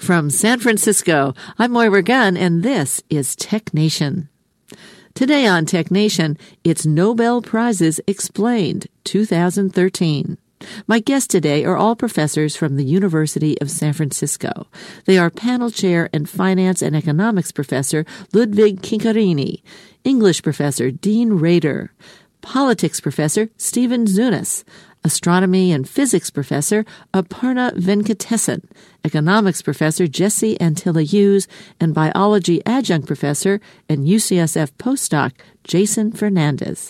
From San Francisco, I'm Moira Gunn, and this is Tech Nation. Today on Tech Nation, it's Nobel Prizes Explained 2013. My guests today are all professors from the University of San Francisco. They are panel chair and finance and economics professor Ludwig Kincarini, English professor Dean Rader, politics professor Stephen Zunas, astronomy and physics professor Aparna Venkatesan, economics professor Jesse Antilla Hughes, and biology adjunct professor and UCSF postdoc Jason Fernandez.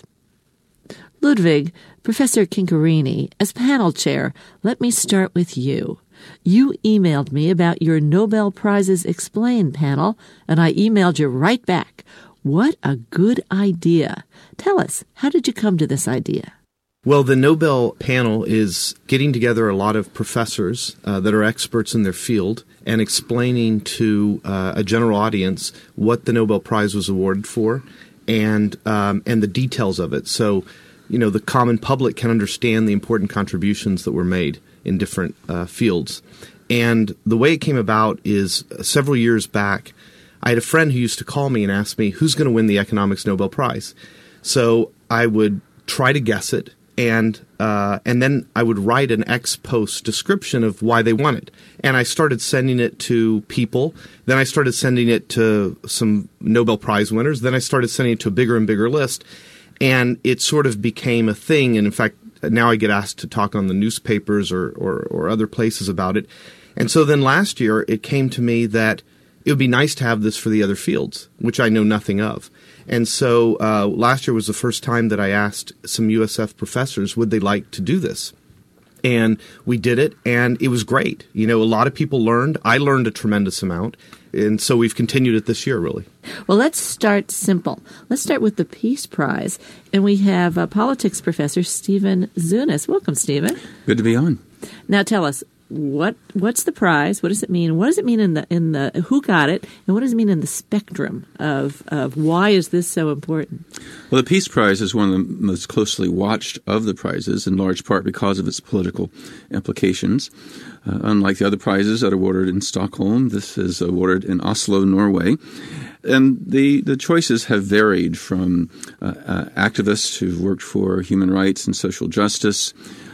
Ludwig, Professor Kincarini, as panel chair, let me start with you. You emailed me about your Nobel Prizes Explained panel, and I emailed you right back. What a good idea. Tell us, how did you come to this idea? Well, the Nobel panel is getting together a lot of professors that are experts in their field and explaining to a general audience what the Nobel Prize was awarded for and the details of it. So, the common public can understand the important contributions that were made in different fields. And the way it came about is several years back, I had a friend who used to call me and ask me, who's going to win the economics Nobel Prize? So I would try to guess it. And then I would write an ex-post description of why they won it. And I started sending it to people. Then I started sending it to some Nobel Prize winners. Then I started sending it to a bigger and bigger list. And it sort of became a thing. And in fact, now I get asked to talk on the newspapers or other places about it. And so then last year, it came to me that it would be nice to have this for the other fields, which I know nothing of. And so last year was the first time that I asked some USF professors, would they like to do this? And we did it, and it was great. A lot of people learned. I learned a tremendous amount. And so we've continued it this year, really. Well, let's start simple. Let's start with the Peace Prize. And we have politics professor Stephen Zunas. Welcome, Stephen. Good to be on. Now tell us, what's the prize? What does it mean? What does it mean in the who got it, and what does it mean in the spectrum of why is this so important? Well, the Peace Prize is one of the most closely watched of the prizes, in large part because of its political implications. Unlike the other prizes that are awarded in Stockholm, this is awarded in Oslo, Norway. And the choices have varied from activists who've worked for human rights and social justice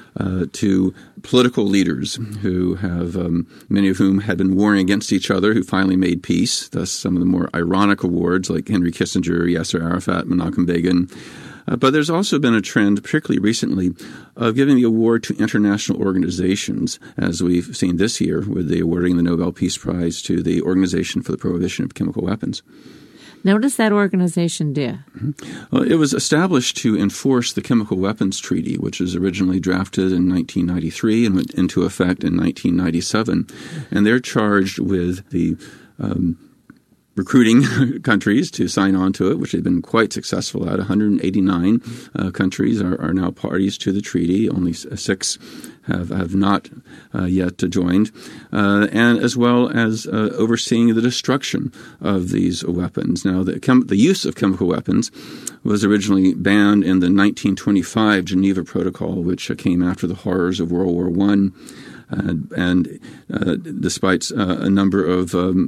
to political leaders who have, many of whom had been warring against each other, who finally made peace. Thus, some of the more ironic awards like Henry Kissinger, Yasser Arafat, Menachem Begin. But there's also been a trend, particularly recently, of giving the award to international organizations, as we've seen this year with the awarding the Nobel Peace Prize to the Organization for the Prohibition of Chemical Weapons. Now, what does that organization do? Well, it was established to enforce the Chemical Weapons Treaty, which was originally drafted in 1993 and went into effect in 1997. And they're charged with the recruiting countries to sign on to it, which they've been quite successful at. 189 countries are now parties to the treaty. Only 6 have not yet joined, and as well as overseeing the destruction of these weapons. Now, the use of chemical weapons was originally banned in the 1925 Geneva Protocol, which came after the horrors of World War I. And despite a number of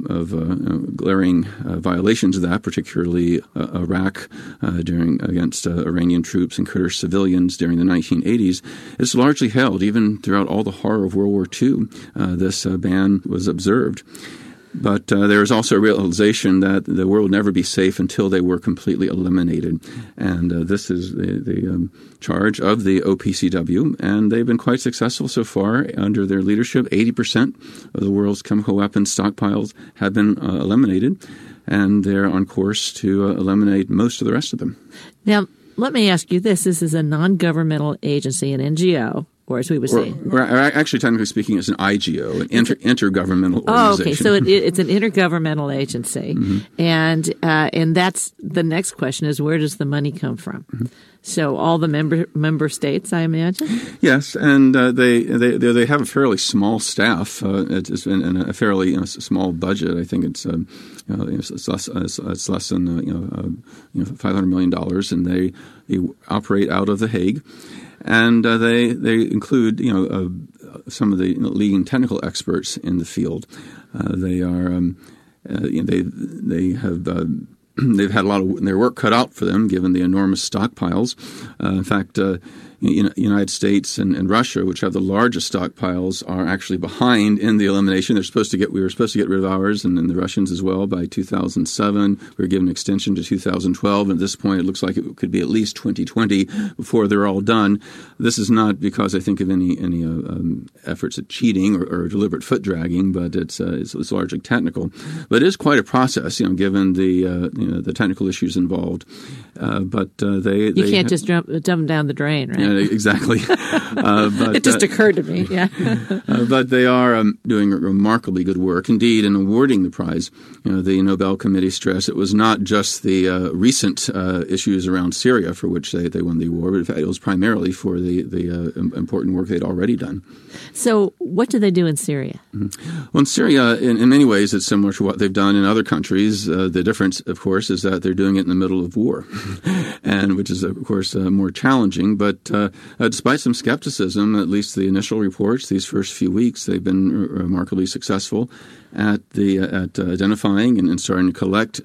glaring violations of that, particularly Iraq against Iranian troops and Kurdish civilians during the 1980s, it's largely held. Even throughout all the horror of World War II, this ban was observed. But there is also a realization that the world would never be safe until they were completely eliminated. And this is the charge of the OPCW. And they've been quite successful so far under their leadership. 80% of the world's chemical weapons stockpiles have been eliminated. And they're on course to eliminate most of the rest of them. Now, let me ask you this. This is a non-governmental agency, an NGO. Or as we would say. Or actually, technically speaking, it's an IGO, an intergovernmental organization. Oh, okay. So it's an intergovernmental agency. Mm-hmm. And that's the next question is, where does the money come from? Mm-hmm. So all the member states, I imagine? Yes, and they have a fairly small staff. It's been a fairly small budget. I think it's less than $500 million, and they operate out of The Hague. And they include some of the leading technical experts in the field. They are they have. They've had a lot of their work cut out for them, given the enormous stockpiles. In fact, United States and Russia, which have the largest stockpiles, are actually behind in the elimination. We were supposed to get rid of ours, and the Russians as well by 2007. We were given an extension to 2012, and at this point, it looks like it could be at least 2020 before they're all done. This is not because I think of any efforts at cheating or deliberate foot dragging, but it's largely technical. But it is quite a process, given the technical issues involved. But you can't just dump them down the drain, right? Yeah, exactly. But, it just occurred to me. Yeah. But they are doing remarkably good work. Indeed, in awarding the prize, the Nobel Committee stressed it was not just the recent issues around Syria for which they won the award, but in fact, it was primarily for the important work they'd already done. So what do they do in Syria? Mm-hmm. Well, in Syria, in many ways, it's similar to what they've done in other countries. The difference, of course, is that they're doing it in the middle of war, and which is, of course, more challenging. But despite some skepticism, at least the initial reports, these first few weeks, they've been remarkably successful at identifying and starting to collect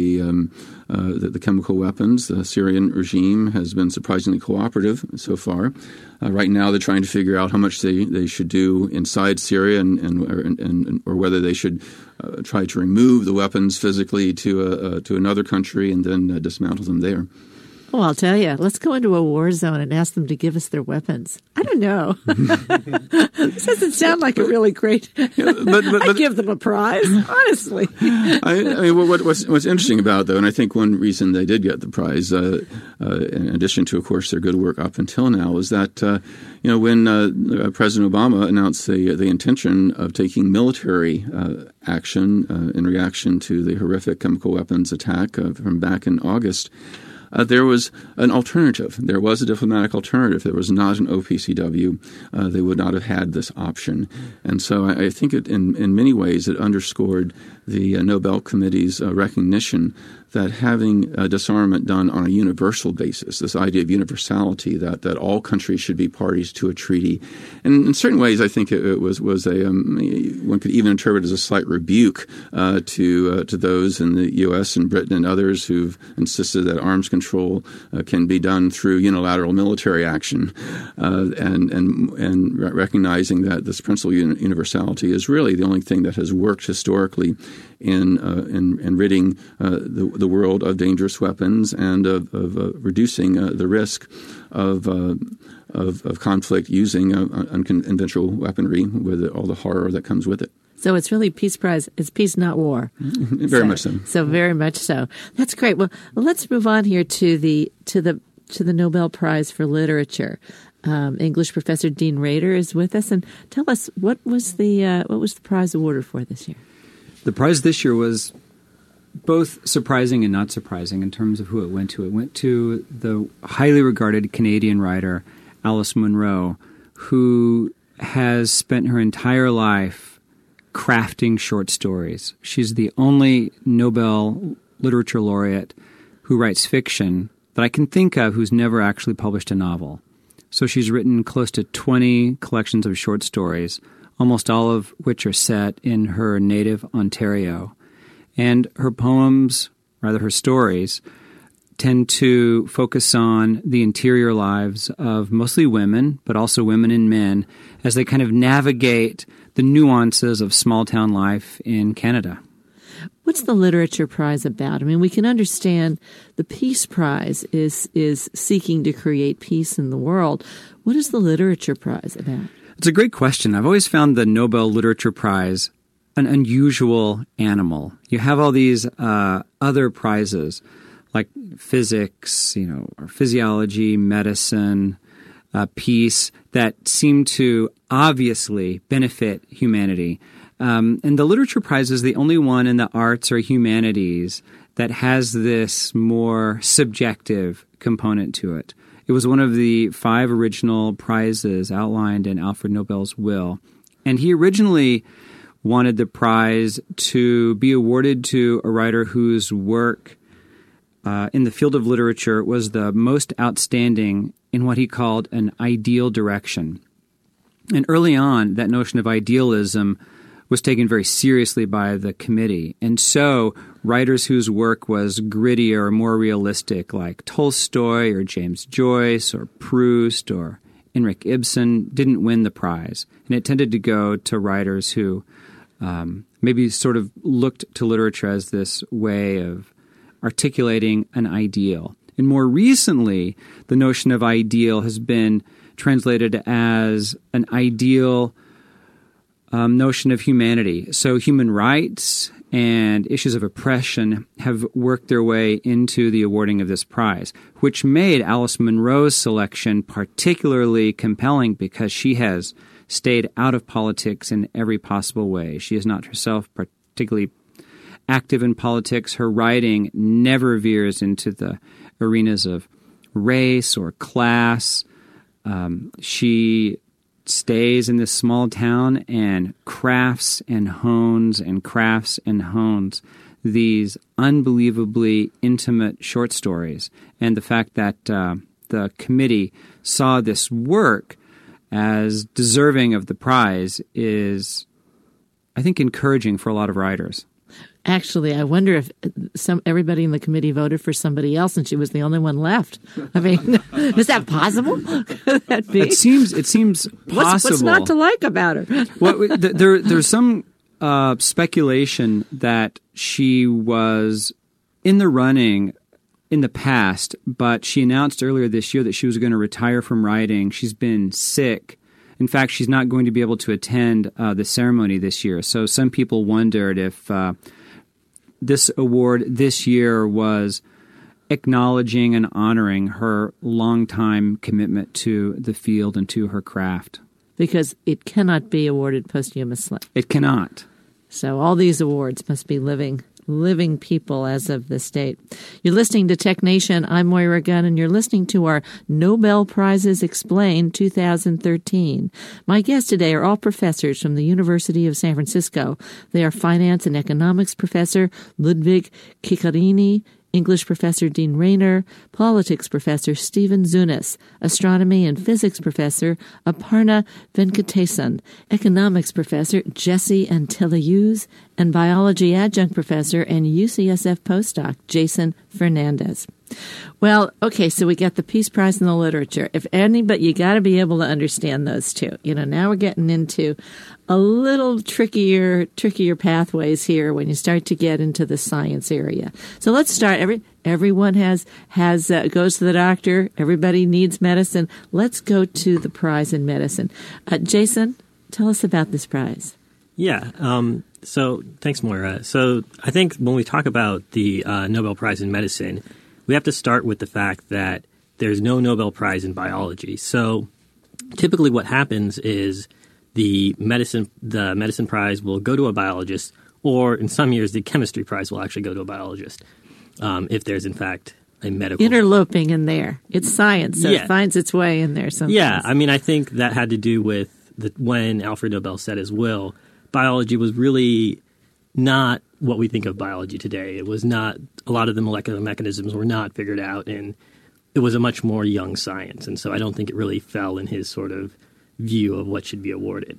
the chemical weapons. The Syrian regime has been surprisingly cooperative so far. Right now, they're trying to figure out how much they should do inside Syria, or whether they should try to remove the weapons physically to another country and then dismantle them there. Well, I'll tell you, let's go into a war zone and ask them to give us their weapons. I don't know. This doesn't sound like a really great... I'd give them a prize, honestly. I mean, what's interesting about it, though, and I think one reason they did get the prize, in addition to, of course, their good work up until now, is that, when President Obama announced the intention of taking military action in reaction to the horrific chemical weapons attack from back in August, there was an alternative. There was a diplomatic alternative. There was not an OPCW. They would not have had this option. And so I think in many ways it underscored the Nobel Committee's recognition that having disarmament done on a universal basis, this idea of universality, that all countries should be parties to a treaty. And in certain ways, I think it was one could even interpret it as a slight rebuke to those in the U.S. and Britain and others who've insisted that arms control can be done through unilateral military action, and recognizing that this principle of universality is really the only thing that has worked historically in ridding the world of dangerous weapons and of reducing the risk of conflict using unconventional weaponry with all the horror that comes with it. So it's really Peace Prize. It's peace, not war. Very much so. So very much so. That's great. Well, let's move on here to the Nobel Prize for Literature. English professor Dean Rader is with us, and tell us what was the prize awarded for this year? The prize this year was both surprising and not surprising in terms of who it went to. It went to the highly regarded Canadian writer Alice Munro, who has spent her entire life crafting short stories. She's the only Nobel Literature laureate who writes fiction that I can think of who's never actually published a novel. So she's written close to 20 collections of short stories, almost all of which are set in her native Ontario. And her poems, rather her stories, tend to focus on the interior lives of mostly women, but also women and men, as they kind of navigate the nuances of small-town life in Canada. What's the Literature Prize about? I mean, we can understand the Peace Prize is seeking to create peace in the world. What is the Literature Prize about? It's a great question. I've always found the Nobel Literature Prize an unusual animal. You have all these other prizes like physics, or physiology, medicine, peace, that seem to obviously benefit humanity. And the Literature Prize is the only one in the arts or humanities that has this more subjective component to it. It was one of the 5 original prizes outlined in Alfred Nobel's will. And he originally wanted the prize to be awarded to a writer whose work in the field of literature was the most outstanding in what he called an ideal direction. And early on, that notion of idealism was taken very seriously by the committee. And so writers whose work was grittier or more realistic, like Tolstoy or James Joyce or Proust or Henrik Ibsen, didn't win the prize. And it tended to go to writers who maybe sort of looked to literature as this way of articulating an ideal. And more recently, the notion of ideal has been translated as an ideal notion of humanity. So human rights and issues of oppression have worked their way into the awarding of this prize, which made Alice Munro's selection particularly compelling because she has stayed out of politics in every possible way. She is not herself particularly active in politics. Her writing never veers into the arenas of race or class. She stays in this small town and crafts and hones these unbelievably intimate short stories. And the fact that the committee saw this work as deserving of the prize is, I think, encouraging for a lot of writers. Actually, I wonder if everybody in the committee voted for somebody else and she was the only one left. I mean, is that possible? Could that be? It seems possible. What's not to like about her? Well, there's some speculation that she was in the running in the past, but she announced earlier this year that she was going to retire from writing. She's been sick. In fact, she's not going to be able to attend the ceremony this year. So some people wondered if this award this year was acknowledging and honoring her longtime commitment to the field and to her craft. Because it cannot be awarded posthumously. It cannot. So all these awards must be living people as of this date. You're listening to Tech Nation. I'm Moira Gunn, and you're listening to our Nobel Prizes Explained 2013. My guests today are all professors from the University of San Francisco. They are finance and economics professor Ludwig Ciccarini, English professor Dean Rayner, politics professor Stephen Zunis, astronomy and physics professor Aparna Venkatesan, economics professor Jesse Antelius, and biology adjunct professor and UCSF postdoc Jason Fernandez. Well, okay, so we got the Peace Prize in the literature. If any, but you got to be able to understand those two. You know, now we're getting into a little trickier pathways here when you start to get into the science area. So let's start. Everyone has goes to the doctor. Everybody needs medicine. Let's go to the prize in medicine. Jason, tell us about this prize. Yeah. So thanks, Moira. So I think when we talk about the Nobel Prize in Medicine, we have to start with the fact that there's no Nobel Prize in biology. So typically what happens is the medicine prize will go to a biologist, or in some years the chemistry prize will actually go to a biologist if there's in fact a medical interloping in there. It's science, so it finds its way in there sometimes. Yeah, I mean, I think that had to do with when Alfred Nobel said his will, biology was really not what we think of biology today. It was not, a lot of the molecular mechanisms were not figured out, and it was a much more young science. And so I don't think it really fell in his sort of view of what should be awarded.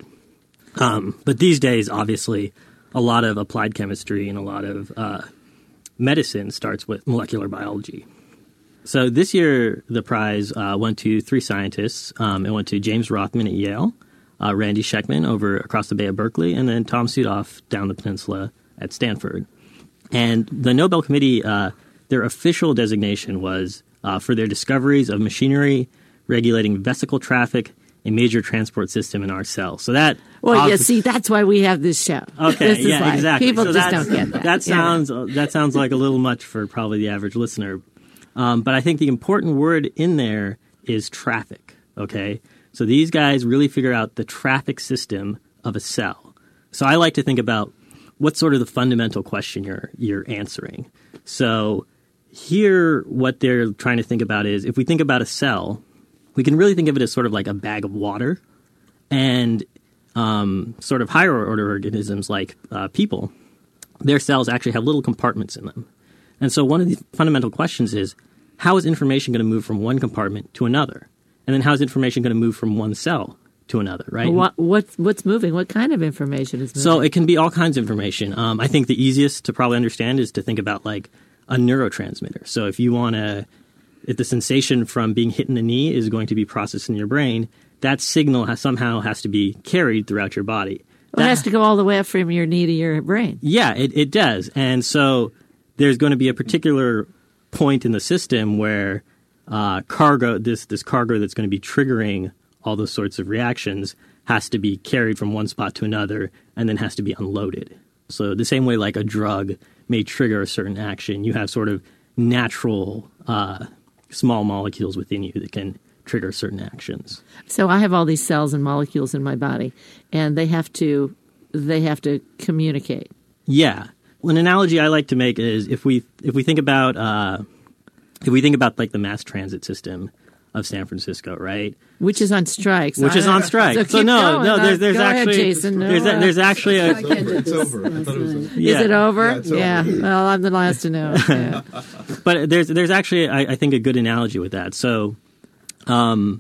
But these days, obviously, a lot of applied chemistry and a lot of medicine starts with molecular biology. So this year, the prize went to three scientists. It went to James Rothman at Yale, Randy Schekman across the Bay of Berkeley, and then Tom Sudoff down the peninsula at Stanford. And the Nobel Committee, their official designation was for their discoveries of machinery regulating vesicle traffic, a major transport system in our cells. So that... Well, see, that's why we have this show. Okay, this is exactly. People just don't get that. That sounds like a little much for probably the average listener. But I think the important word in there is traffic, okay? So these guys really figure out the traffic system of a cell. So I like to think about what's sort of the fundamental question you're answering. So here, what they're trying to think about is, if we think about a cell, we can really think of it as sort of like a bag of water. And sort of higher order organisms like people, their cells actually have little compartments in them. And so one of the fundamental questions is, how is information going to move from one compartment to another? And then how is information going to move from one cell to another, right? What's moving? What kind of information is moving? So it can be all kinds of information. I think the easiest to probably understand is to think about like a neurotransmitter. So if the sensation from being hit in the knee is going to be processed in your brain, that signal somehow has to be carried throughout your body. It has to go all the way up from your knee to your brain. Yeah, it does. And so there's going to be a particular point in the system where cargo, this cargo that's going to be triggering all those sorts of reactions has to be carried from one spot to another and then has to be unloaded. So the same way like a drug may trigger a certain action, you have sort of natural small molecules within you that can trigger certain actions. So I have all these cells and molecules in my body, and they have to communicate. Yeah. Well, an analogy I like to make is if we think about like the mass transit system of San Francisco, right? Which is on strike. So there's actually Jason. There's actually a. It's over. I thought it was over. Yeah. Is it over? Yeah, it's over. Yeah. Well, I'm the last to know. Yeah. But there's actually I think a good analogy with that. So, one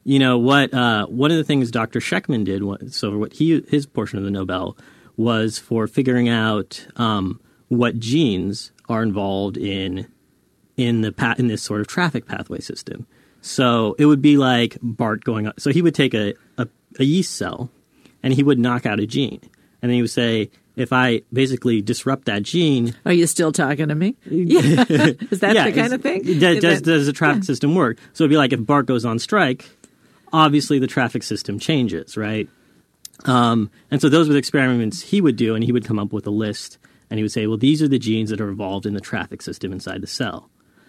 of the things Dr. Sheckman did, his portion of the Nobel was for figuring out what genes are involved in this sort of traffic pathway system. So it would be like Bart going on. So he would take a yeast cell and he would knock out a gene. And then he would say, if I basically disrupt that gene. Are you still talking to me? Yeah. Is that the kind of thing? Does the traffic system work? So it'd be like if Bart goes on strike, obviously the traffic system changes, right? And so those were the experiments he would do, and he would come up with a list. And he would say, well, these are the genes that are involved in the traffic system inside the cell.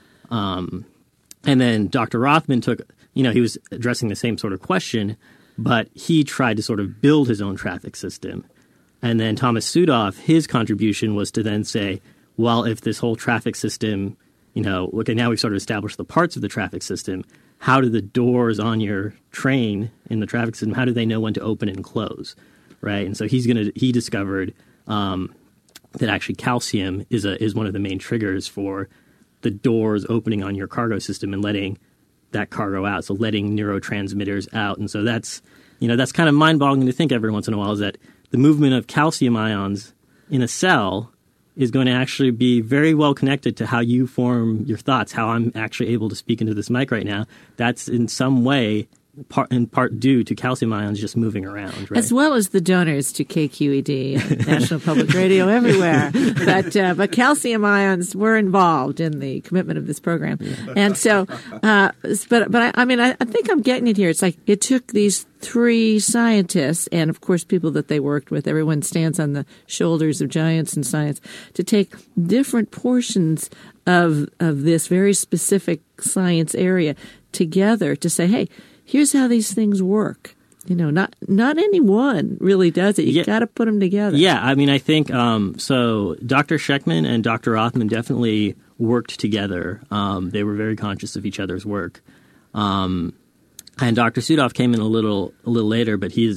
And then Dr. Rothman he was addressing the same sort of question, but he tried to sort of build his own traffic system. And then Thomas Sudoff, his contribution was to then say, well, if this whole traffic system, okay, now we've sort of established the parts of the traffic system, how do the doors on your train in the traffic system, how do they know when to open and close, right? And so he discovered that actually calcium is one of the main triggers for the doors opening on your cargo system and letting that cargo out, so letting neurotransmitters out. And so that's kind of mind-boggling to think every once in a while, is that the movement of calcium ions in a cell is going to actually be very well connected to how you form your thoughts, how I'm actually able to speak into this mic right now. That's in some way in part due to calcium ions just moving around, right? As well as the donors to KQED and National Public Radio everywhere. But calcium ions were involved in the commitment of this program. Yeah. And so, I think I'm getting it here. It's like it took these three scientists and, of course, people that they worked with. Everyone stands on the shoulders of giants in science to take different portions of this very specific science area together to say, hey, here's how these things work. Not anyone really does it. You got to put them together. Yeah, I think so. Dr. Sheckman and Dr. Rothman definitely worked together. They were very conscious of each other's work. And Dr. Sudoff came in a little later, but he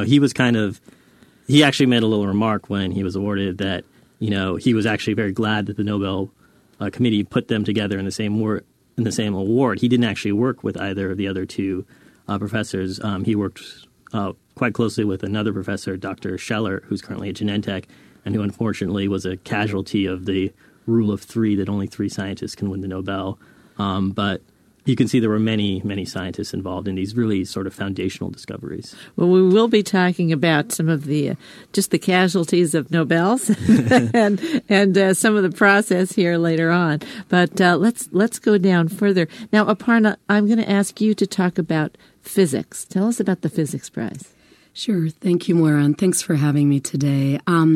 actually made a little remark when he was awarded that he was actually very glad that the Nobel Committee put them together in the same award. He didn't actually work with either of the other two professors. He worked quite closely with another professor, Dr. Scheller, who's currently at Genentech, and who unfortunately was a casualty of the rule of three, that only three scientists can win the Nobel. But you can see there were many, many scientists involved in these really sort of foundational discoveries. Well, we will be talking about some of the just the casualties of Nobels and some of the process here later on. But let's go down further. Now, Aparna, I'm going to ask you to talk about physics. Tell us about the Physics Prize. Sure. Thank you, Moira, and thanks for having me today.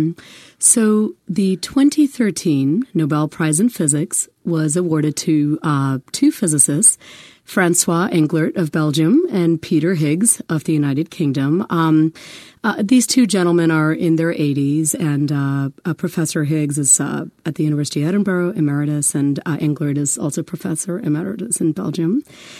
So the 2013 Nobel Prize in Physics was awarded to two physicists, Francois Englert of Belgium and Peter Higgs of the United Kingdom. These two gentlemen are in their 80s, and Professor Higgs is at the University of Edinburgh, emeritus, and Englert is also professor emeritus in Belgium.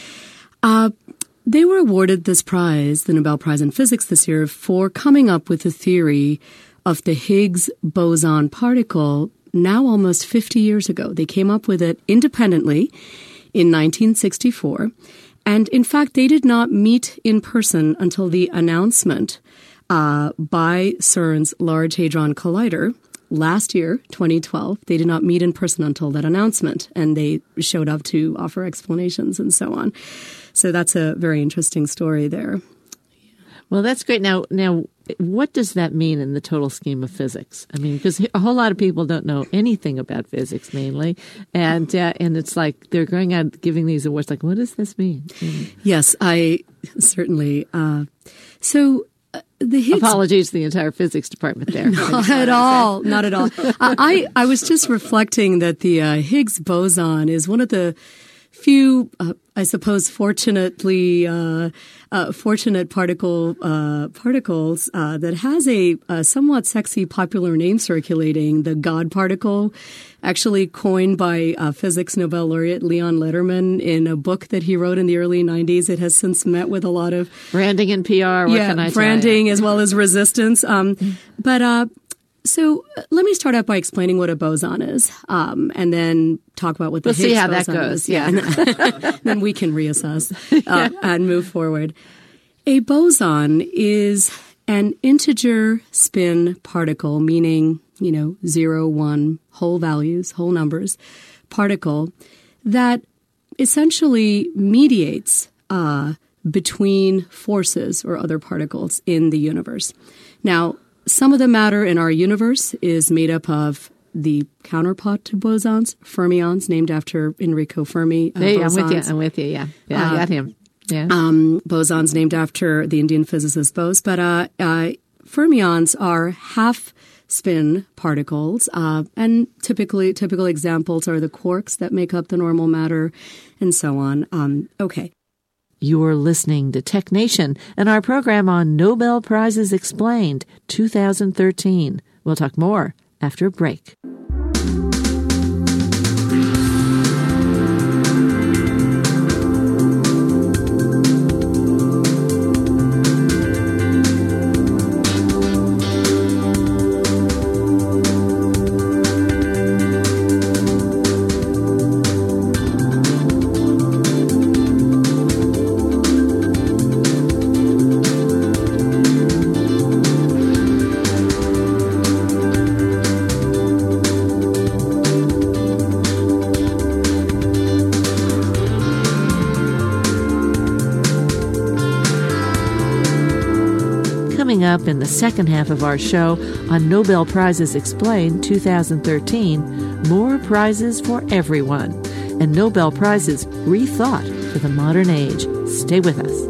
They were awarded this prize, the Nobel Prize in Physics this year, for coming up with the theory of the Higgs boson particle now almost 50 years ago. They came up with it independently in 1964. And in fact, they did not meet in person until the announcement by CERN's Large Hadron Collider last year, 2012. They did not meet in person until that announcement, and they showed up to offer explanations and so on. So that's a very interesting story there. Well, that's great. Now, what does that mean in the total scheme of physics? I mean, because a whole lot of people don't know anything about physics, mainly, and it's like they're going out giving these awards. Like, what does this mean? Yes, I certainly. So the Higgs. Apologies to the entire physics department there. Not at all. Not at all. I was just reflecting that the Higgs boson is one of the few, I suppose, fortunate particles that has a somewhat sexy popular name circulating, the God particle, actually coined by physics Nobel laureate Leon Lederman in a book that he wrote in the early 90s. It has since met with a lot of branding and PR. What can I branding as well as resistance. So let me start out by explaining what a boson is, and then talk about what the Higgs boson is. We'll see how that goes. Yeah, and then we can reassess and move forward. A boson is an integer spin particle, meaning 0, 1, whole values, whole numbers, particle that essentially mediates between forces or other particles in the universe. Now, some of the matter in our universe is made up of the counterpart to bosons, fermions, named after Enrico Fermi. Bosons. I'm with you. Yeah, I got him. Yeah. Bosons named after the Indian physicist Bose. But fermions are half-spin particles, and typical examples are the quarks that make up the normal matter, and so on. Okay. You're listening to Tech Nation and our program on Nobel Prizes Explained 2013. We'll talk more after a break. Up in the second half of our show on Nobel Prizes Explained 2013, more prizes for everyone, and Nobel Prizes rethought for the modern age. Stay with us.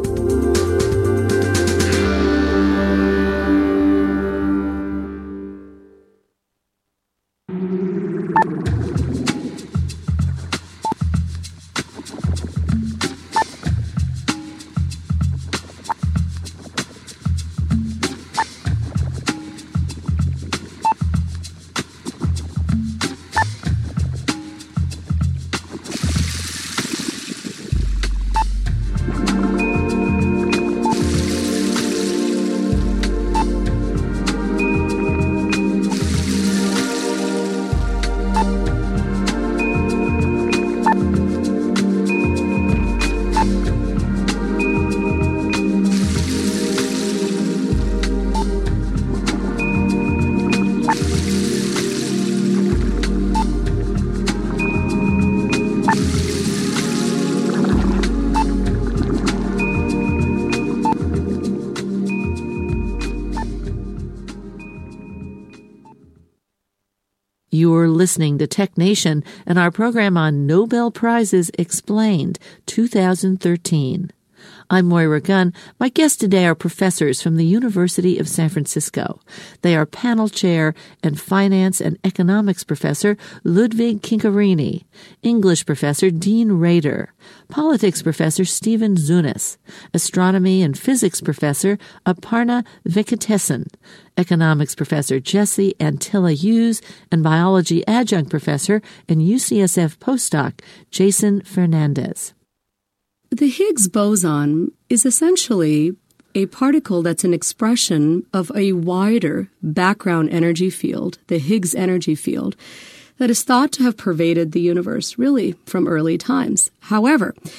You're listening to Tech Nation and our program on Nobel Prizes Explained 2013. I'm Moira Gunn. My guests today are professors from the University of San Francisco. They are panel chair and finance and economics professor Ludwig Kincarini, English professor Dean Rader, politics professor Stephen Zunis, astronomy and physics professor Aparna Venkatesan, economics professor Jesse Antilla Hughes, and biology adjunct professor and UCSF postdoc Jason Fernandez. The Higgs boson is essentially a particle that's an expression of a wider background energy field, the Higgs energy field, that is thought to have pervaded the universe really from early times. However,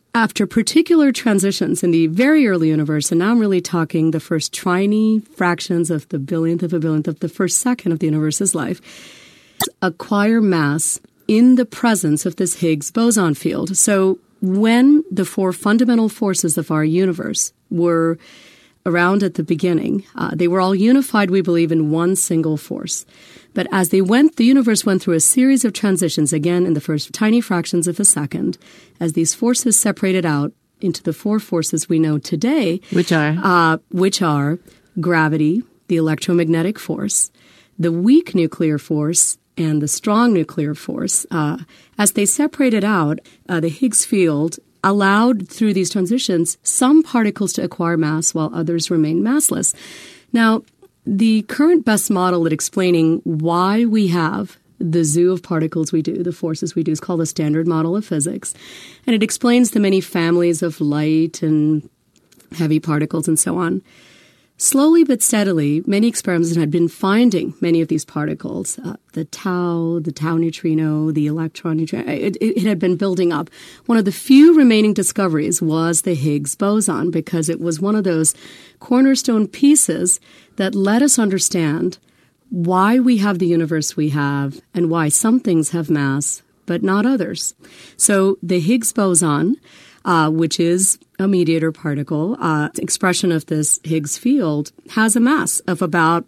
after particular transitions in the very early universe, and now I'm really talking the first tiny fractions of the billionth of the first second of the universe's life, acquire mass in the presence of this Higgs boson field. So when the four fundamental forces of our universe were around at the beginning, they were all unified, we believe, in one single force. But as the universe went through a series of transitions, again in the first tiny fractions of a second, as these forces separated out into the four forces we know today, which are gravity, the electromagnetic force, the weak nuclear force, and the strong nuclear force. As they separated out, the Higgs field allowed through these transitions some particles to acquire mass while others remain massless. Now, the current best model at explaining why we have the zoo of particles we do, the forces we do, is called the Standard Model of Physics. And it explains the many families of light and heavy particles and so on. Slowly but steadily, many experiments had been finding many of these particles, the tau neutrino, the electron neutrino. It had been building up. One of the few remaining discoveries was the Higgs boson, because it was one of those cornerstone pieces that let us understand why we have the universe we have and why some things have mass but not others. So the Higgs boson, which is a mediator particle, expression of this Higgs field, has a mass of about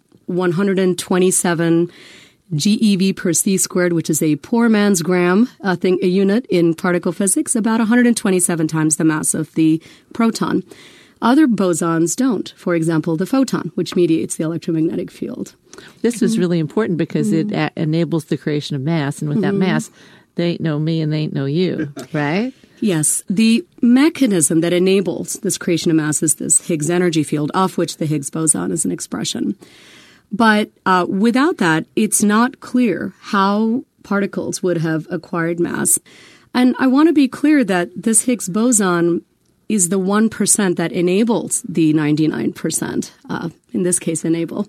127 GeV per c squared, which is a poor man's gram, a unit in particle physics, about 127 times the mass of the proton. Other bosons don't. For example, the photon, which mediates the electromagnetic field. This is really important because it enables the creation of mass, and with that mass, they ain't no me and they ain't no you, right? Yes. The mechanism that enables this creation of mass is this Higgs energy field, of which the Higgs boson is an expression. But without that, it's not clear how particles would have acquired mass. And I want to be clear that this Higgs boson is the 1% that enables the 99%, in this case, enable.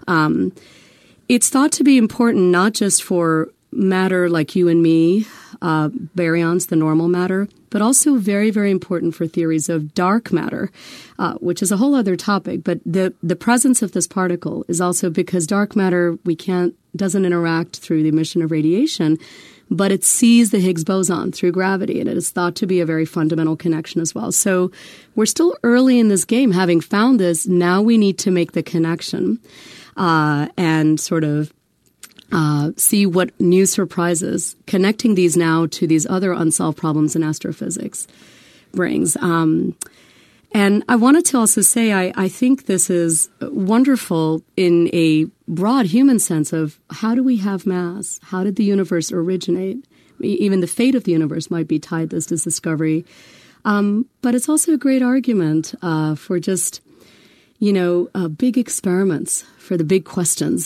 It's thought to be important not just for matter like you and me, baryons, the normal matter, but also very, very important for theories of dark matter, which is a whole other topic. But the presence of this particle is also because dark matter doesn't interact through the emission of radiation, but it sees the Higgs boson through gravity, and it is thought to be a very fundamental connection as well. So we're still early in this game. Having found this, now we need to make the connection and sort of see what new surprises connecting these now to these other unsolved problems in astrophysics brings. And I wanted to also say I think this is wonderful in a broad human sense of how do we have mass? How did the universe originate? Even the fate of the universe might be tied to this discovery. But it's also a great argument for just, big experiments, for the big questions.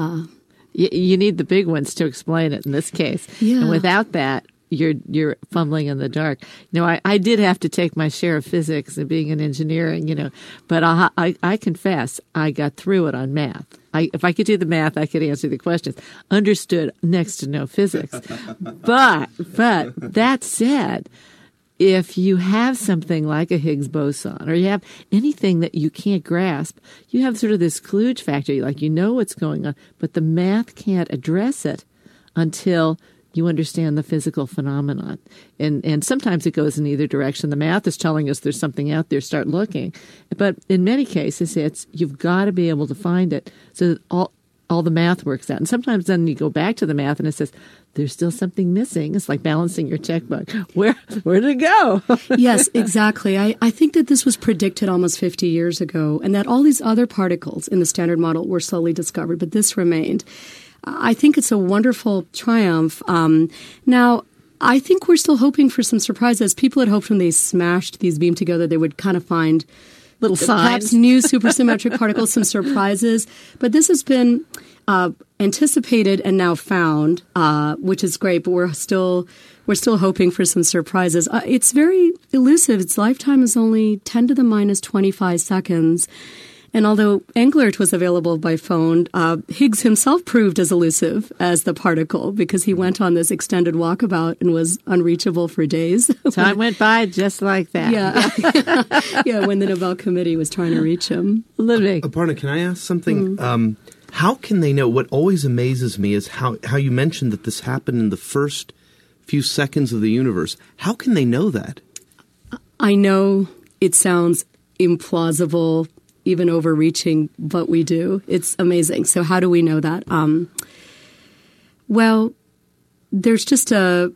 You need the big ones to explain it in this case. Yeah. And without that, you're fumbling in the dark. I did have to take my share of physics and being in engineering, but I confess I got through it on math. If I could do the math, I could answer the questions. Understood next to no physics. But that said, if you have something like a Higgs boson or you have anything that you can't grasp, you have sort of this kludge factor, like you know what's going on, but the math can't address it until you understand the physical phenomenon. And sometimes it goes in either direction. The math is telling us there's something out there, start looking. But in many cases, you've got to be able to find it so that all the math works out. And sometimes then you go back to the math and it says, there's still something missing. It's like balancing your checkbook. Where did it go? Yes, exactly. I think that this was predicted almost 50 years ago and that all these other particles in the Standard Model were slowly discovered, but this remained. I think it's a wonderful triumph. Now, I think we're still hoping for some surprises. People had hoped when they smashed these beams together, they would kind of find little signs, perhaps new supersymmetric particles, some surprises. But this has been anticipated and now found, which is great. But we're still hoping for some surprises. It's very elusive. Its lifetime is only 10 to the minus 25 seconds. And although Englert was available by phone, Higgs himself proved as elusive as the particle because he went on this extended walkabout and was unreachable for days. Time went by just like that. Yeah. Yeah, when the Nobel Committee was trying to reach him. Ludwig. Aparna, can I ask something? How can they know? What always amazes me is how you mentioned that this happened in the first few seconds of the universe. How can they know that? I know it sounds implausible, even overreaching, but we do. It's amazing. So how do we know that? Well, there's just a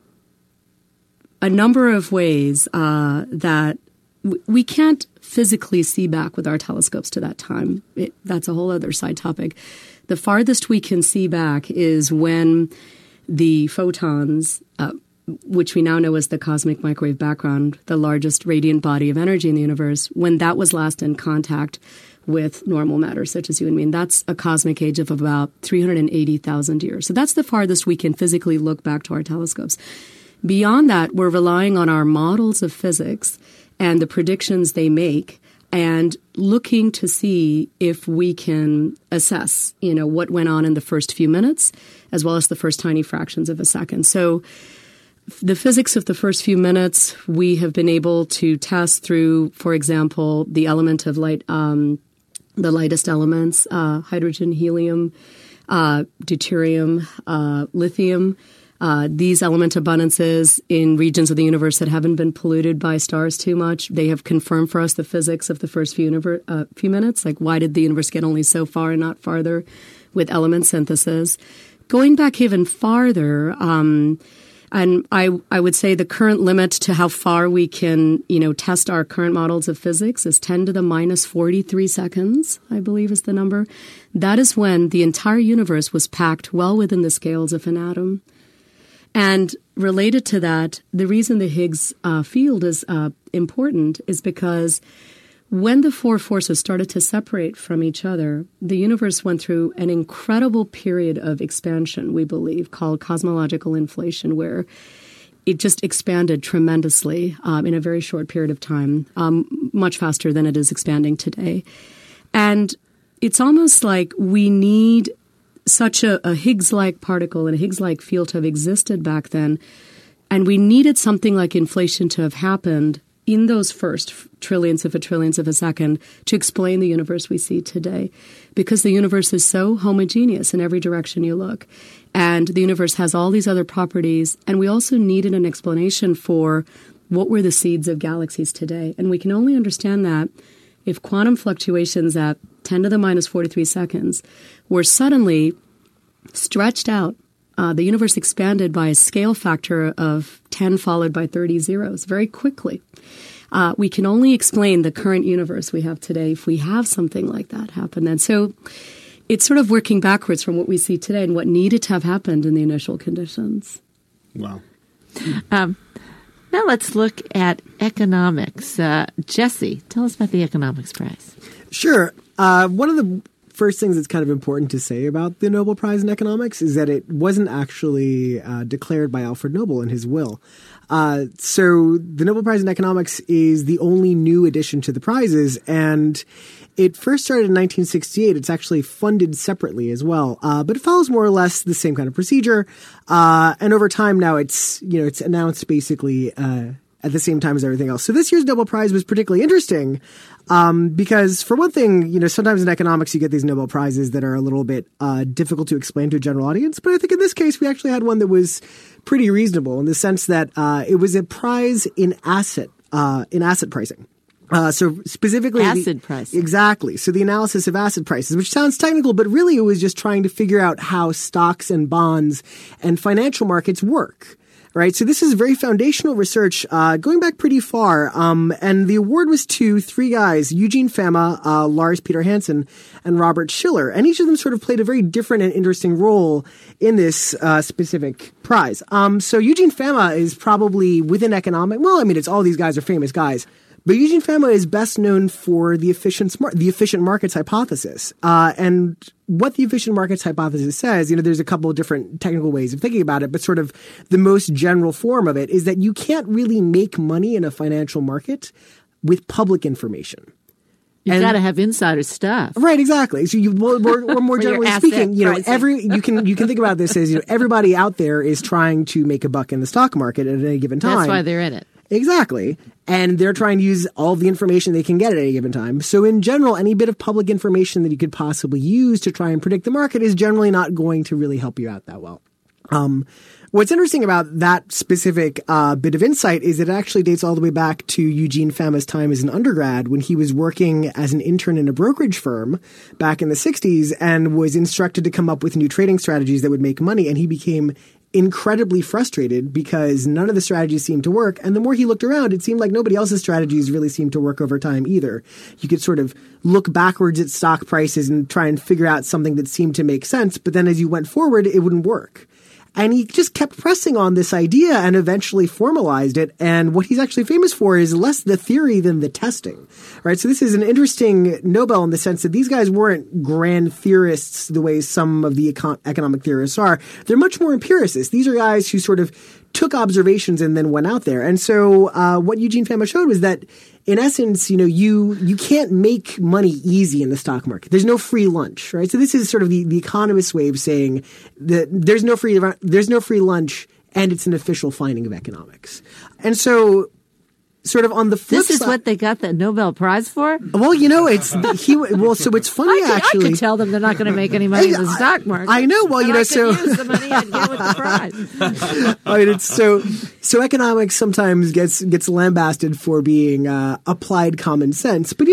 number of ways that we can't physically see back with our telescopes to that time. That's a whole other side topic. The farthest we can see back is when the photons, which we now know as the cosmic microwave background, the largest radiant body of energy in the universe, when that was last in contact with normal matter, such as you and me. And that's a cosmic age of about 380,000 years. So that's the farthest we can physically look back to our telescopes. Beyond that, we're relying on our models of physics and the predictions they make and looking to see if we can assess, what went on in the first few minutes as well as the first tiny fractions of a second. So the physics of the first few minutes we have been able to test through, for example, the element of light, the lightest elements, hydrogen, helium, deuterium, lithium. These element abundances in regions of the universe that haven't been polluted by stars too much, they have confirmed for us the physics of the first few minutes. Like, why did the universe get only so far and not farther with element synthesis? Going back even farther, and I would say the current limit to how far we can, test our current models of physics is 10 to the minus 43 seconds, I believe is the number. That is when the entire universe was packed well within the scales of an atom. And related to that, the reason the Higgs field is important is because when the four forces started to separate from each other, the universe went through an incredible period of expansion, we believe, called cosmological inflation, where it just expanded tremendously in a very short period of time, much faster than it is expanding today. And it's almost like we need such a Higgs-like particle and a Higgs-like field to have existed back then, and we needed something like inflation to have happened in those first trillionths of a second to explain the universe we see today, because the universe is so homogeneous in every direction you look, and the universe has all these other properties, and we also needed an explanation for what were the seeds of galaxies today, and we can only understand that if quantum fluctuations at 10 to the minus 43 seconds were suddenly stretched out, the universe expanded by a scale factor of 10 followed by 30 zeros very quickly. We can only explain the current universe we have today if we have something like that happen. And so it's sort of working backwards from what we see today and what needed to have happened in the initial conditions. Wow. Now let's look at economics. Jesse, tell us about the economics prize. Sure. One of the first things that's kind of important to say about the Nobel Prize in Economics is that it wasn't actually declared by Alfred Nobel in his will. So the Nobel Prize in Economics is the only new addition to the prizes, and it first started in 1968. It's actually funded separately as well, but it follows more or less the same kind of procedure. And over time now, it's announced basically at the same time as everything else. So this year's Nobel Prize was particularly interesting because, for one thing, sometimes in economics you get these Nobel Prizes that are a little bit difficult to explain to a general audience. But I think in this case we actually had one that was pretty reasonable in the sense that it was a prize in asset pricing. So specifically asset pricing. Exactly. So the analysis of asset prices, which sounds technical, but really it was just trying to figure out how stocks and bonds and financial markets work. Right. So this is very foundational research, going back pretty far. And the award was to three guys, Eugene Fama, Lars Peter Hansen, and Robert Schiller. And each of them sort of played a very different and interesting role in this, specific prize. So Eugene Fama is probably within economic. Well, I mean, all these guys are famous guys. But Eugene Fama is best known for the efficient markets hypothesis. And what the efficient markets hypothesis says, there's a couple of different technical ways of thinking about it, but sort of the most general form of it is that you can't really make money in a financial market with public information. You've got to have insider stuff. Right, exactly. So or more generally speaking, you can think about this as, everybody out there is trying to make a buck in the stock market at any given time. That's why they're in it. Exactly. And they're trying to use all the information they can get at any given time. So in general, any bit of public information that you could possibly use to try and predict the market is generally not going to really help you out that well. What's interesting about that specific bit of insight is it actually dates all the way back to Eugene Fama's time as an undergrad when he was working as an intern in a brokerage firm back in the 60s and was instructed to come up with new trading strategies that would make money. And he became incredibly frustrated because none of the strategies seemed to work. And the more he looked around, it seemed like nobody else's strategies really seemed to work over time either. You could sort of look backwards at stock prices and try and figure out something that seemed to make sense. But then as you went forward, it wouldn't work. And he just kept pressing on this idea and eventually formalized it. And what he's actually famous for is less the theory than the testing, right? So this is an interesting Nobel in the sense that these guys weren't grand theorists the way some of the economic theorists are. They're much more empiricists. These are guys who sort of took observations and then went out there. And so what Eugene Fama showed was that in essence, you can't make money easy in the stock market. There's no free lunch, right? So this is sort of the economist's way of saying that there's no free lunch, and it's an official finding of economics. And so, sort of on the flip side, this is what they got the Nobel Prize for. Well, so it's funny actually. I could tell them they're not going to make any money in the stock market. I know. Well, use the money I'd get with the prize. I mean, it's so economics sometimes gets lambasted for being applied common sense, but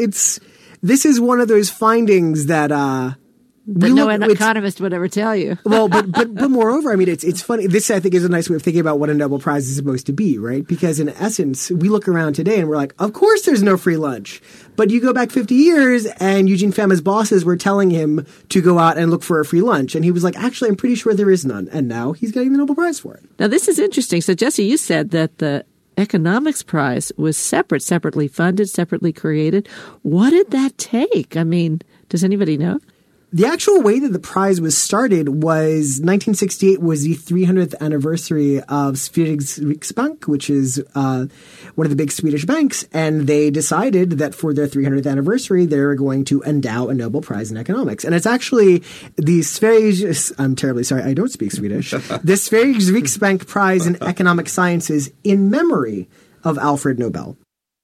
this is one of those findings that. But no economist would ever tell you. Well, but moreover, I mean, it's funny. This, I think, is a nice way of thinking about what a Nobel Prize is supposed to be, right? Because in essence, we look around today and we're like, of course there's no free lunch. But you go back 50 years and Eugene Fama's bosses were telling him to go out and look for a free lunch. And he was like, actually, I'm pretty sure there is none. And now he's getting the Nobel Prize for it. Now, this is interesting. So, Jesse, you said that the economics prize was separately funded, separately created. What did that take? I mean, does anybody know? The actual way that the prize was started was 1968 was the 300th anniversary of Sveriges Riksbank, which is one of the big Swedish banks, and they decided that for their 300th anniversary, they were going to endow a Nobel Prize in economics. And it's actually the Sveriges, I'm terribly sorry, I don't speak Swedish, the Sveriges Riksbank Prize in Economic Sciences in memory of Alfred Nobel.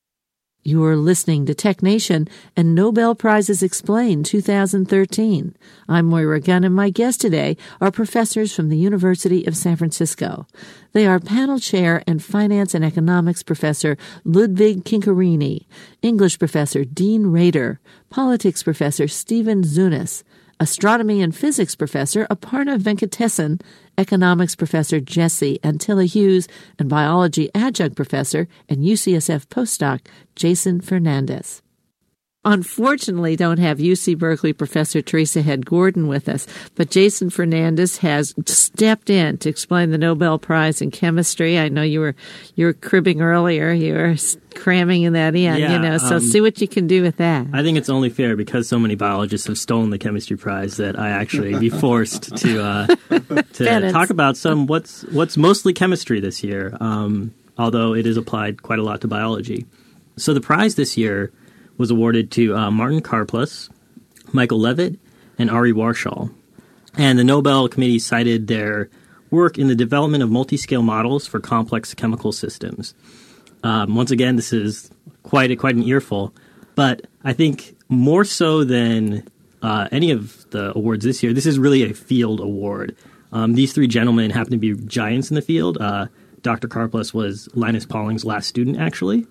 You're listening to Tech Nation and Nobel Prizes Explained 2013. I'm Moira Gunn, and my guests today are professors from the University of San Francisco. They are panel chair and finance and economics professor Ludwig Kincarini, English professor Dean Rader, politics professor Stephen Zunis, astronomy and physics professor Aparna Venkatesan, economics professor Jesse Antilla Hughes, and biology adjunct professor and UCSF postdoc Jason Fernandez. Unfortunately, don't have UC Berkeley professor Teresa Head Gordon with us, but Jason Fernandez has stepped in to explain the Nobel Prize in chemistry. I know you were cribbing earlier. You were cramming in that in, so see what you can do with that. I think it's only fair because so many biologists have stolen the chemistry prize that I actually be forced to talk about what's mostly chemistry this year, although it is applied quite a lot to biology. So the prize this year was awarded to Martin Karplus, Michael Levitt, and Ari Warshall. And the Nobel Committee cited their work in the development of multi-scale models for complex chemical systems. Once again, this is quite an earful, but I think more so than any of the awards this year, this is really a field award. These three gentlemen happen to be giants in the field. Dr. Karplus was Linus Pauling's last student, actually.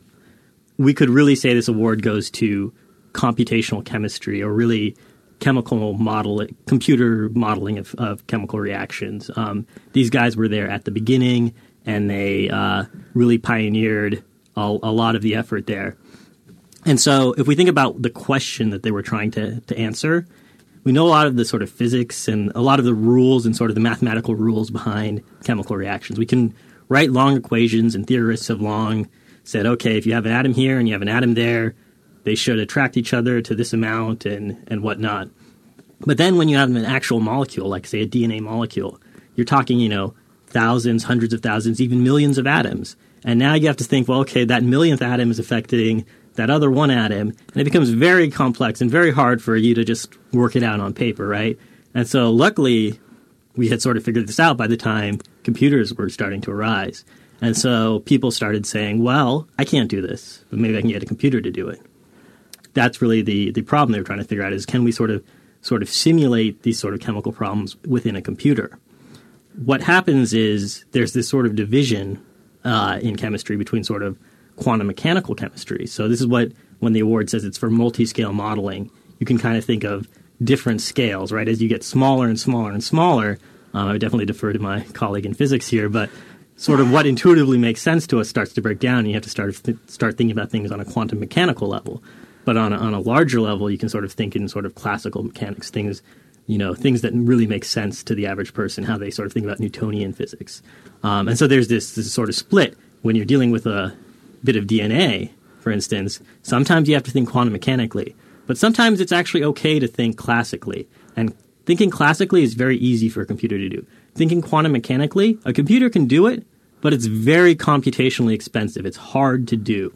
We could really say this award goes to computational chemistry, or really chemical computer modeling of chemical reactions. These guys were there at the beginning, and they really pioneered a lot of the effort there. And so if we think about the question that they were trying to answer, we know a lot of the sort of physics and a lot of the rules and sort of the mathematical rules behind chemical reactions. We can write long equations, and theorists have long said, okay, if you have an atom here and you have an atom there, they should attract each other to this amount and whatnot. But then when you have an actual molecule, like, say, a DNA molecule, you're talking, thousands, hundreds of thousands, even millions of atoms. And now you have to think, well, okay, that millionth atom is affecting that other one atom, and it becomes very complex and very hard for you to just work it out on paper, right? And so luckily, we had sort of figured this out by the time computers were starting to arise. And so people started saying, well, I can't do this, but maybe I can get a computer to do it. That's really the problem they were trying to figure out, is can we sort of simulate these sort of chemical problems within a computer? What happens is there's this sort of division in chemistry between sort of quantum mechanical chemistry. So this is what, when the award says it's for multi-scale modeling, you can kind of think of different scales, right? As you get smaller and smaller and smaller, I would definitely defer to my colleague in physics here, but sort of what intuitively makes sense to us starts to break down, and you have to start thinking about things on a quantum mechanical level. But on a larger level, you can sort of think in sort of classical mechanics, things that really make sense to the average person, how they sort of think about Newtonian physics. And so there's this sort of split when you're dealing with a bit of DNA, for instance. Sometimes you have to think quantum mechanically, but sometimes it's actually okay to think classically. And thinking classically is very easy for a computer to do. Thinking quantum mechanically, a computer can do it, but it's very computationally expensive. It's hard to do.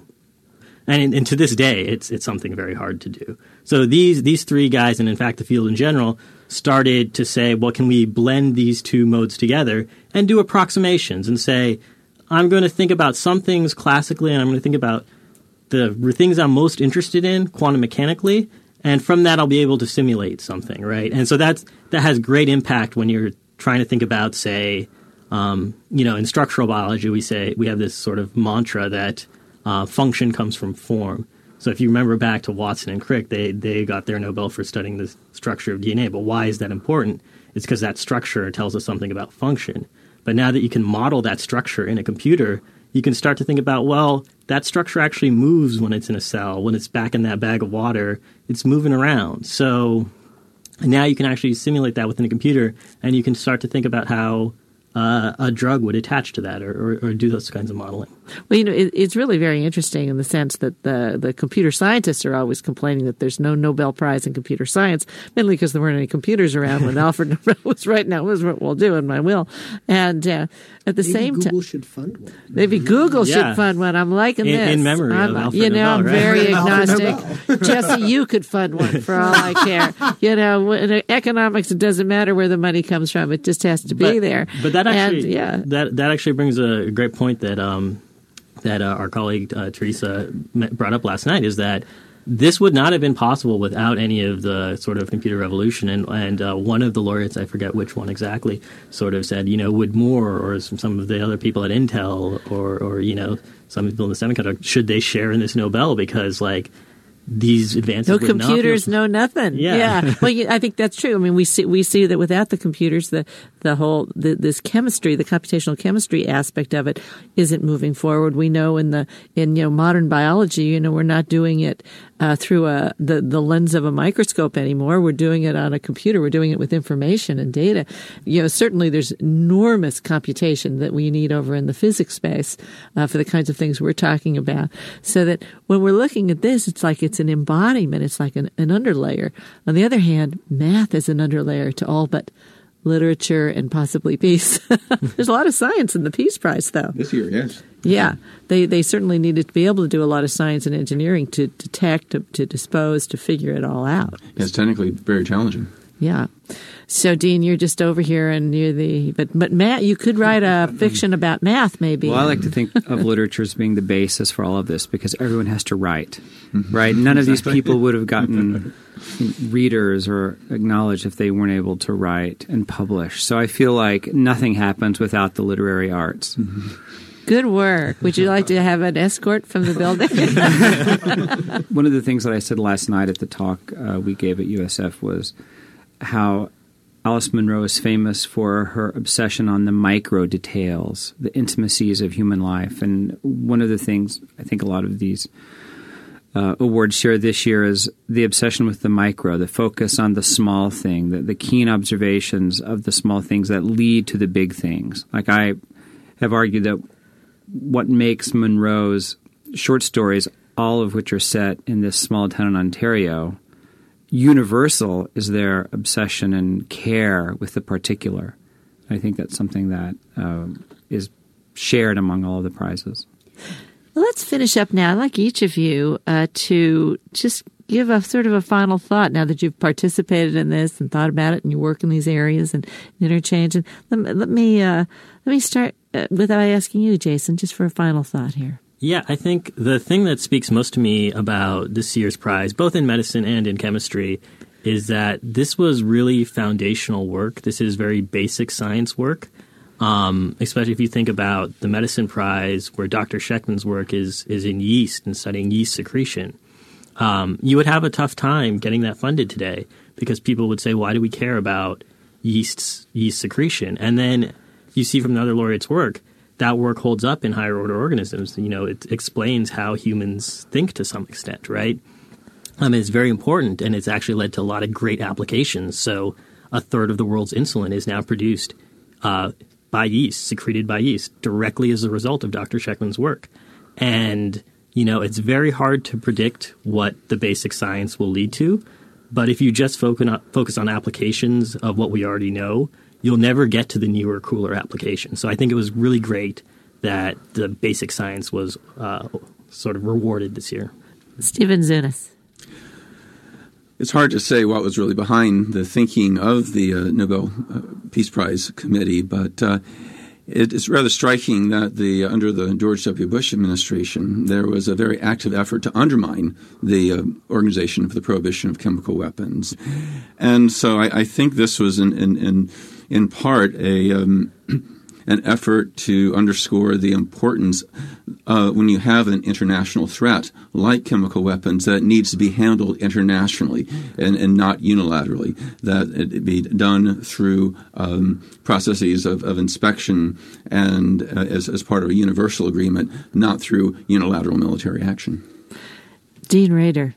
And to this day, it's something very hard to do. So these three guys, and in fact the field in general, started to say, well, can we blend these two modes together and do approximations and say, I'm going to think about some things classically, and I'm going to think about the things I'm most interested in quantum mechanically, and from that I'll be able to simulate something, right? And so that has great impact when you're trying to think about, say, in structural biology, we have this sort of mantra that function comes from form. So if you remember back to Watson and Crick, they got their Nobel for studying the structure of DNA. But why is that important? It's because that structure tells us something about function. But now that you can model that structure in a computer, you can start to think about, well, that structure actually moves when it's in a cell. When it's back in that bag of water, it's moving around. So now you can actually simulate that within a computer, and you can start to think about how a drug would attach to that or do those kinds of modeling. Well, it's really very interesting in the sense that the computer scientists are always complaining that there's no Nobel Prize in computer science, mainly because there weren't any computers around when Alfred Nobel was writing out what we'll do in my will. And at the same time, Google should fund one. Maybe Google should fund one. I'm liking this. In memory of Alfred Nobel, I'm right? very agnostic. Jesse, you could fund one for all I care. In economics, it doesn't matter where the money comes from. It just has to be there. But that actually, that actually brings a great point that our colleague Teresa brought up last night, is that this would not have been possible without any of the sort of computer revolution. And one of the laureates, I forget which one exactly, sort of said, would Moore or some of the other people at Intel or some people in the semiconductor, should they share in this Nobel? Because these advances no computers, no nothing. Yeah. Well, I think that's true. I mean, we see that without the computers, this chemistry, the computational chemistry aspect of it, isn't moving forward. We know in modern biology, we're not doing it through the lens of a microscope anymore. We're doing it on a computer. We're doing it with information and data. Certainly there's enormous computation that we need over in the physics space for the kinds of things we're talking about. So that when we're looking at this, it's like it's an embodiment. It's like an underlayer. On the other hand, math is an underlayer to all but literature and possibly peace. There's a lot of science in the Peace Prize, though. This year, yes. Yeah. They certainly needed to be able to do a lot of science and engineering to detect, to dispose, to figure it all out. It's technically very challenging. Yeah. So, Dean, you're just over here, and you're but Matt, you could write a fiction about math, maybe. Well, I like to think of literature as being the basis for all of this, because everyone has to write, right? None of these people would have gotten readers or acknowledged if they weren't able to write and publish. So I feel like nothing happens without the literary arts. Good work. Would you like to have an escort from the building? One of the things that I said last night at the talk we gave at USF was how Alice Munro is famous for her obsession on the micro details, the intimacies of human life. And one of the things I think a lot of these awards share this year is the obsession with the micro, the focus on the small thing, the keen observations of the small things that lead to the big things. Like I have argued that what makes Munro's short stories, all of which are set in this small town in Ontario, universal is their obsession and care with the particular. I think that's something that is shared among all of the prizes. Well, let's finish up now. I'd like each of you to just give a sort of a final thought now that you've participated in this and thought about it and you work in these areas and interchange. And let me start by asking you, Jason, just for a final thought here. Yeah, I think the thing that speaks most to me about this year's prize, both in medicine and in chemistry, is that this was really foundational work. This is very basic science work, especially if you think about the medicine prize where Dr. Shechtman's work is in yeast and studying yeast secretion. You would have a tough time getting that funded today because people would say, why do we care about yeast secretion? And then you see from the other laureates' work, that work holds up in higher order organisms. It explains how humans think to some extent, right? It's very important, and it's actually led to a lot of great applications. So a third of the world's insulin is now produced by yeast, secreted by yeast, directly as a result of Dr. Shechtman's work. And, it's very hard to predict what the basic science will lead to. But if you just focus on applications of what we already know, you'll never get to the newer, cooler applications. So I think it was really great that the basic science was sort of rewarded this year. Stephen Zunas. It's hard to say what was really behind the thinking of the Nobel Peace Prize Committee, but it is rather striking that under the George W. Bush administration, there was a very active effort to undermine the Organization for the Prohibition of Chemical Weapons. And so I think this was in part an effort to underscore the importance when you have an international threat like chemical weapons that needs to be handled internationally and not unilaterally, that it be done through processes of inspection and as part of a universal agreement, not through unilateral military action. Dean Rader.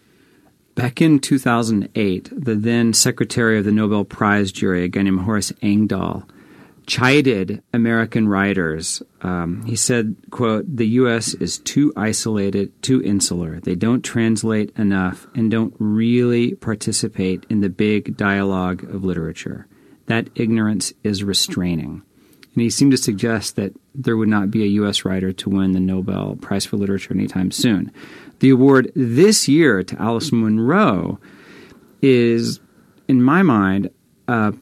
Back in 2008, the then secretary of the Nobel Prize jury, a guy named Horace Engdahl, chided American writers. He said, quote, "The U.S. is too isolated, too insular. They don't translate enough and don't really participate in the big dialogue of literature. That ignorance is restraining." And he seemed to suggest that there would not be a U.S. writer to win the Nobel Prize for Literature anytime soon. The award this year to Alice Munro is, in my mind, a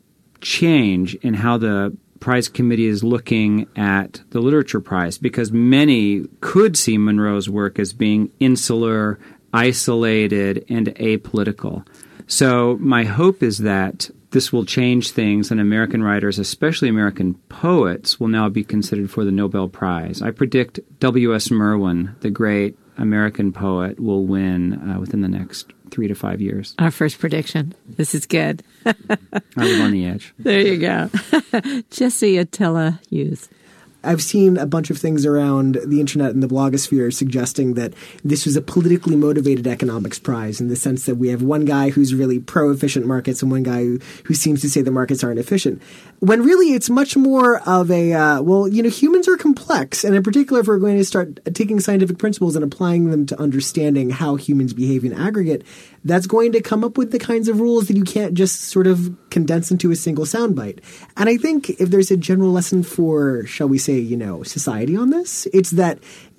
change in how the prize committee is looking at the literature prize, because many could see Munro's work as being insular, isolated, and apolitical. So my hope is that this will change things, and American writers, especially American poets, will now be considered for the Nobel Prize. I predict W.S. Merwin, the great American poet, will win within the next 3 to 5 years. Our first prediction. This is good. I live on the edge. There you go. Jesse Attila Hughes. I've seen a bunch of things around the internet and the blogosphere suggesting that this was a politically motivated economics prize, in the sense that we have one guy who's really pro-efficient markets and one guy who seems to say the markets aren't efficient. When really it's much more of a, humans are complex. And in particular, if we're going to start taking scientific principles and applying them to understanding how humans behave in aggregate, that's going to come up with the kinds of rules that you can't just sort of condense into a single soundbite. And I think if there's a general lesson for, shall we say, society on this, it's that,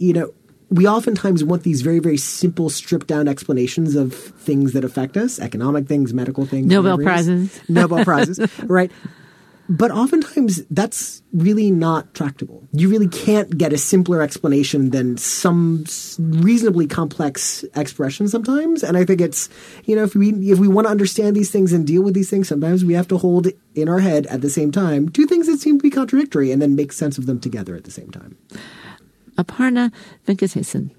we oftentimes want these very, very simple, stripped-down explanations of things that affect us, economic things, medical things. Nobel Prizes. Nobel Prizes, right? But oftentimes, that's really not tractable. You really can't get a simpler explanation than some reasonably complex expression sometimes. And I think it's, if we want to understand these things and deal with these things, sometimes we have to hold in our head at the same time two things that seem to be contradictory and then make sense of them together at the same time. Aparna Venkatesan.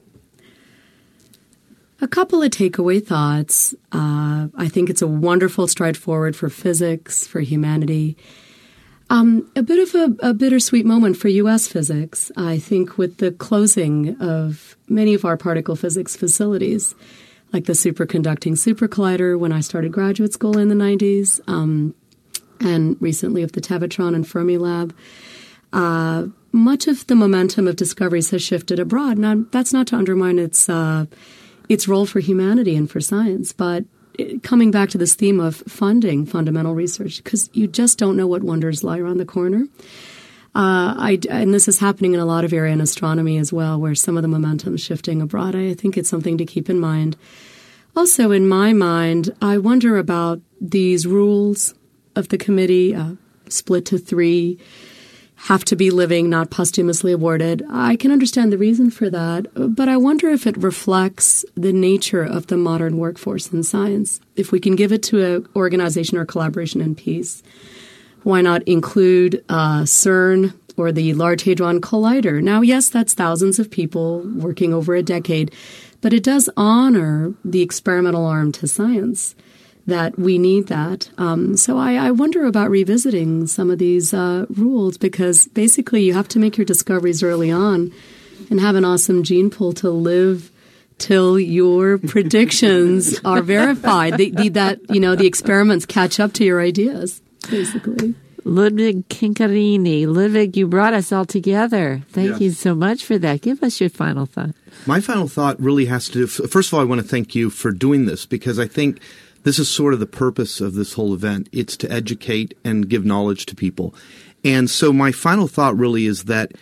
A couple of takeaway thoughts. I think it's a wonderful stride forward for physics, for humanity. A bit of a bittersweet moment for U.S. physics, I think, with the closing of many of our particle physics facilities, like the superconducting super collider when I started graduate school in the 90s, and recently of the Tevatron and Fermilab. Much of the momentum of discoveries has shifted abroad. Now, that's not to undermine its role for humanity and for science, but coming back to this theme of funding fundamental research, because you just don't know what wonders lie around the corner. And this is happening in a lot of area in astronomy as well, where some of the momentum is shifting abroad. I think it's something to keep in mind. Also, in my mind, I wonder about these rules of the committee, split to 3, have to be living, not posthumously awarded. I can understand the reason for that, but I wonder if it reflects the nature of the modern workforce in science. If we can give it to an organization or collaboration in peace, why not include CERN or the Large Hadron Collider? Now, yes, that's thousands of people working over a decade, but it does honor the experimental arm to science, that we need that. So I wonder about revisiting some of these rules, because basically you have to make your discoveries early on and have an awesome gene pool to live till your predictions are verified. The experiments catch up to your ideas, basically. Ludwig Kincarini. Ludwig, you brought us all together. Thank you so much for that. Give us your final thought. My final thought really has to do, first of all, I want to thank you for doing this, because I think this is sort of the purpose of this whole event. It's to educate and give knowledge to people. And so my final thought really is that,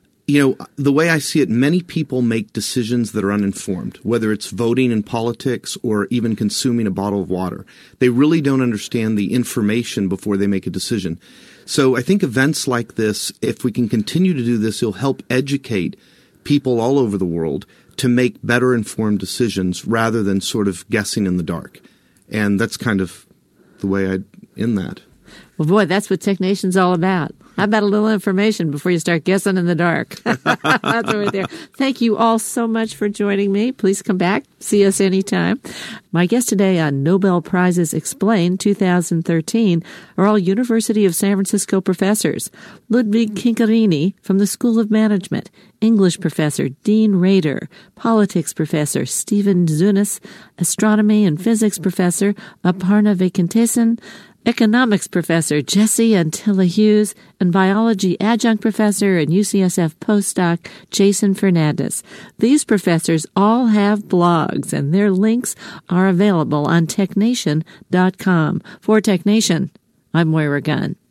the way I see it, many people make decisions that are uninformed, whether it's voting in politics or even consuming a bottle of water. They really don't understand the information before they make a decision. So I think events like this, if we can continue to do this, it'll help educate people all over the world to make better informed decisions rather than sort of guessing in the dark. And that's kind of the way I'd end that. Well, boy, that's what TechNation's all about. How about a little information before you start guessing in the dark? That's right there. Thank you all so much for joining me. Please come back. See us anytime. My guests today on Nobel Prizes Explained 2013 are all University of San Francisco professors. Ludwig Kincarini from the School of Management, English professor Dean Rader, politics professor Stephen Zunis, astronomy and physics professor Aparna Venkatesen, economics professor Jesse Antilla Hughes, and biology adjunct professor and UCSF postdoc Jason Fernandez. These professors all have blogs, and their links are available on technation.com. For TechNation, I'm Moira Gunn.